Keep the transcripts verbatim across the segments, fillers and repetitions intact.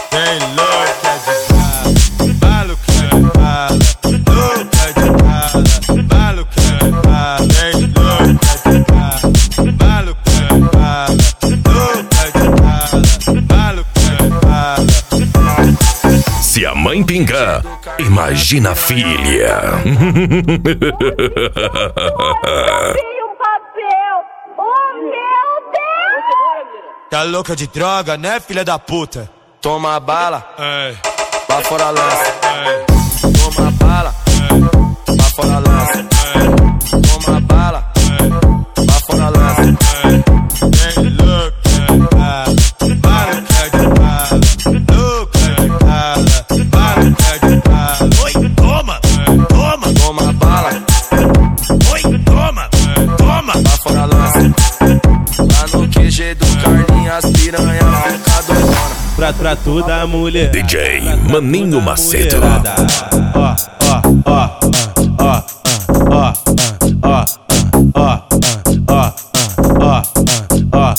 Tem louca de bala, maluca de bala, louca de bala, maluca de bala. Tem louca de bala, maluca de bala, louca de bala, maluca de bala. Se a mãe pinga, imagina a filha. Tá louca de droga, né, filha da puta? Toma a bala, Ei, lá fora a lança. ei, Toma a bala, ei, lá fora a lança. ei, Toma a bala, ei, lá fora a lança. ei. Tem louca de bala, maluca de bala, louca de bala, maluca de bala. Oi, toma, toma, Toma a bala, oi, toma, toma. lá fora a lança. Lá no Q G do Carlinhos, as piranha fica doidona. Pra, pra toda mulher D J Maninho Macedo. Ó, ó, ó, ó, ó, ó, ó, ó, ó, ó.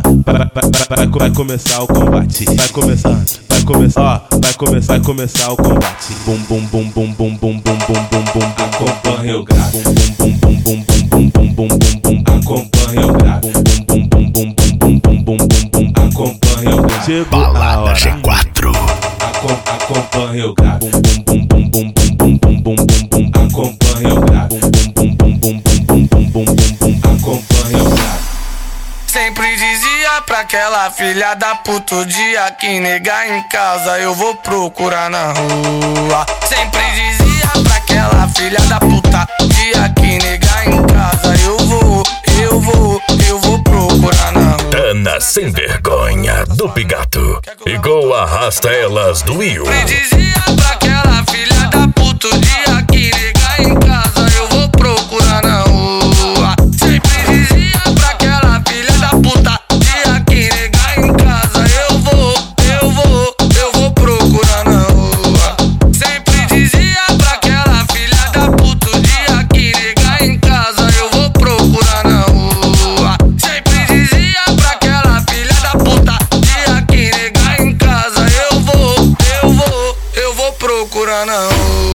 Vai começar o combate. Vai começar, vai começar, vai começar, vai começar o combate. Bum bum bum bum bum bum bum bum bum bum. Acompanha o grave. Bum bum bum bum bum bum bum bum bum bum. Acompanha o grave. Bum bum bum bum bum bum bum bum bum bum. Acompanha o grave. Chegou a Balada hora. G quatro. Acompanha o grave. Bum bum bum bum bum bum bum bum bum bum. Acompanha o grave. Bum bum bum bum bum bum bum bum bum bum. Acompanha o grave. Sempre dizia pra aquela filha da puta, o dia que negar em casa eu vou procurar na rua. Sempre dizia pra aquela filha da puta, o dia que negar em casa eu vou, eu vou, eu vou procurar na rua. Ana sem vergonha do Pigato. Igual arrasta elas do Will. Sempre dizia pra aquela filha da puta, o dia que negar em casa eu vou procurar na rua. Sempre dizia pra aquela filha da puta, dia que negar em casa eu vou, eu vou, eu vou procurar na rua. Sempre dizia pra aquela filha da puta, o dia que negar em casa eu vou procurar na rua. Sempre dizia pra aquela filha da puta, dia que negar em casa eu vou, eu vou, eu vou procurar na rua.